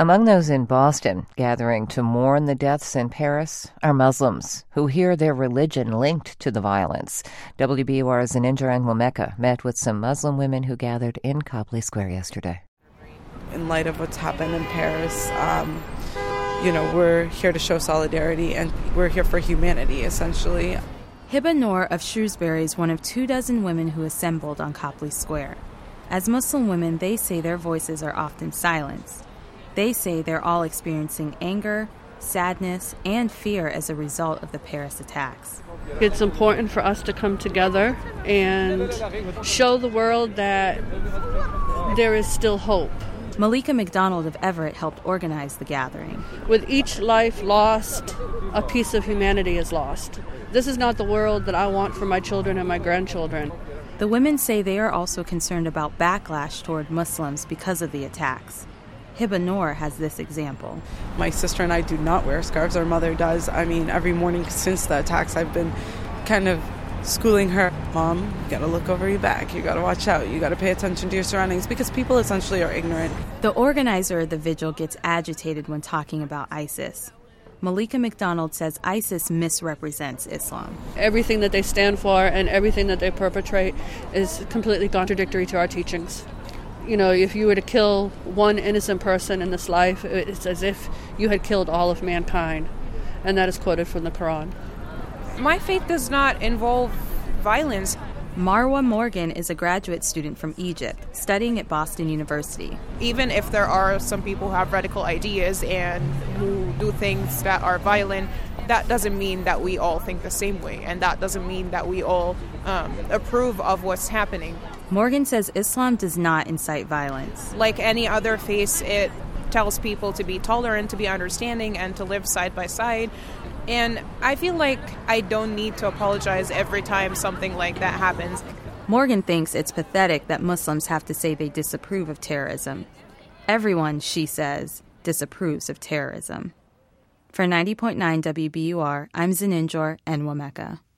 Among those in Boston gathering to mourn the deaths in Paris are Muslims who hear their religion linked to the violence. WBUR's Zaninjar Enwemeka met with some Muslim women who gathered in Copley Square yesterday. In light of what's happened in Paris, we're here to show solidarity, and we're here for humanity, essentially. Hiba Noor of Shrewsbury is one of 24 women who assembled on Copley Square. As Muslim women, they say their voices are often silenced. They say they're all experiencing anger, sadness, and fear as a result of the Paris attacks. It's important for us to come together and show the world that there is still hope. Malika McDonald of Everett helped organize the gathering. With each life lost, a piece of humanity is lost. This is not the world that I want for my children and my grandchildren. The women say they are also concerned about backlash toward Muslims because of the attacks. Hiba Noor has this example. My sister and I do not wear scarves. Our mother does. Every morning since the attacks, I've been kind of schooling her. Mom, you got to look over your back. You got to watch out. You got to pay attention to your surroundings, because people essentially are ignorant. The organizer of the vigil gets agitated when talking about ISIS. Malika McDonald says ISIS misrepresents Islam. Everything that they stand for and everything that they perpetrate is completely contradictory to our teachings. If you were to kill one innocent person in this life, it's as if you had killed all of mankind. And that is quoted from the Quran. My faith does not involve violence. Marwa Morgan is a graduate student from Egypt, studying at Boston University. Even if there are some people who have radical ideas and who do things that are violent, that doesn't mean that we all think the same way, and that doesn't mean that we all approve of what's happening. Morgan says Islam does not incite violence. Like any other faith, it tells people to be tolerant, to be understanding, and to live side by side. And I feel like I don't need to apologize every time something like that happens. Morgan thinks it's pathetic that Muslims have to say they disapprove of terrorism. Everyone, she says, disapproves of terrorism. For 90.9 WBUR, I'm Zaninjar Enwemeka.